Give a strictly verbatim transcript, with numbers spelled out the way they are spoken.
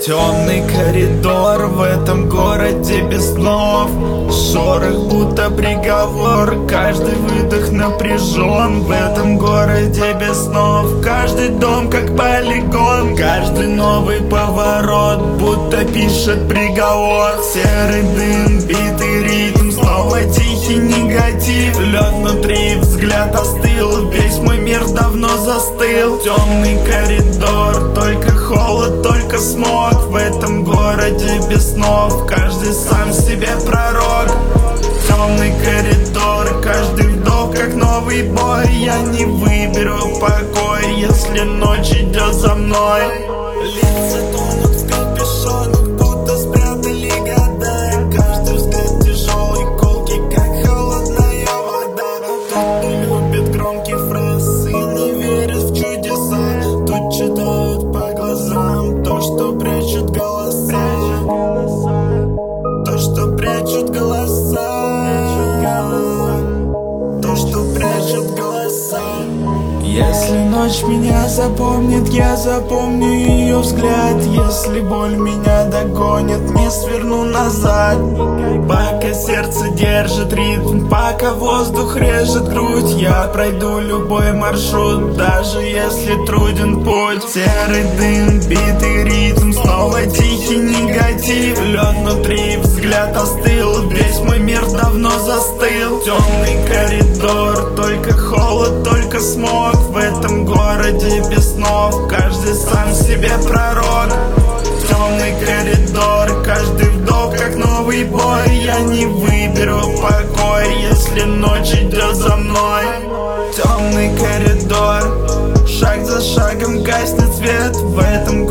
Темный коридор в этом городе без снов. Шорох будто приговор, каждый выдох напряжен. В этом городе без снов, каждый дом как полигон. Каждый новый поворот будто пишет приговор. Серый дым, битый ритм, снова тихий негатив. Лед внутри, взгляд остыл, весь мой мир давно застыл. Темный коридор, только холод, только смог. В этом городе без снов, каждый сам себе пророк. Темный коридор, каждый вдох как новый бой. Я не выберу покой, если ночь идет за мной. Лица тонут в капюшонах, будто спрятали года. Каждый взгляд тяжелый, колкий, как холодная вода. Тут не любят громкие фразы, не верят в чудеса. Тут читают по глазам то, что прячут голоса. То, что прячут голоса. То, что прячут голоса. Если ночь меня запомнит, я запомню ее взгляд. Если боль меня догонит, не сверну назад. Пока сердце держит ритм, пока воздух режет грудь, я пройду любой маршрут, даже если труден путь. Серый дым, битый ритм, снова тихий негатив. Лед внутри, взгляд остыл, весь мой мир давно застыл. Темный коридор, только холод, только смог. В этом городе без снов, каждый сам себе пророк. Темный коридор, каждый вдох как новый бой. Я не выберу покой, если ночь идет за мной. Темный коридор, шаг за шагом гаснет свет. В этом